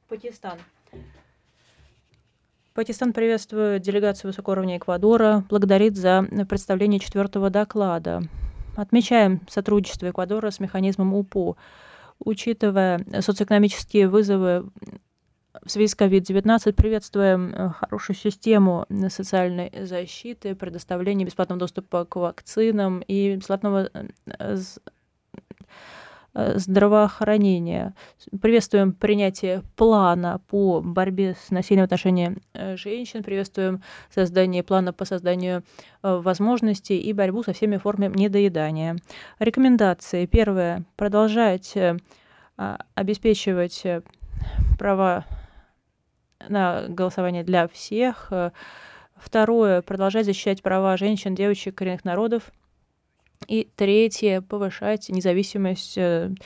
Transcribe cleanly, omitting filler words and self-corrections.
Пакистан. Пакистан приветствует делегацию высокого уровня Эквадора, благодарит за представление четвертого доклада. Отмечаем сотрудничество Эквадора с механизмом УПО. Учитывая социоэкономические вызовы в связи с COVID-19, приветствуем хорошую систему социальной защиты, предоставления бесплатного доступа к вакцинам и бесплатного здравоохранения. Приветствуем принятие плана по борьбе с насилием в отношении женщин, приветствуем создание плана по созданию возможностей и борьбу со всеми формами недоедания. Рекомендации. Первое. Продолжать обеспечивать права на голосование для всех. Второе. Продолжать защищать права женщин, девочек, коренных народов. И третье. Повышать независимость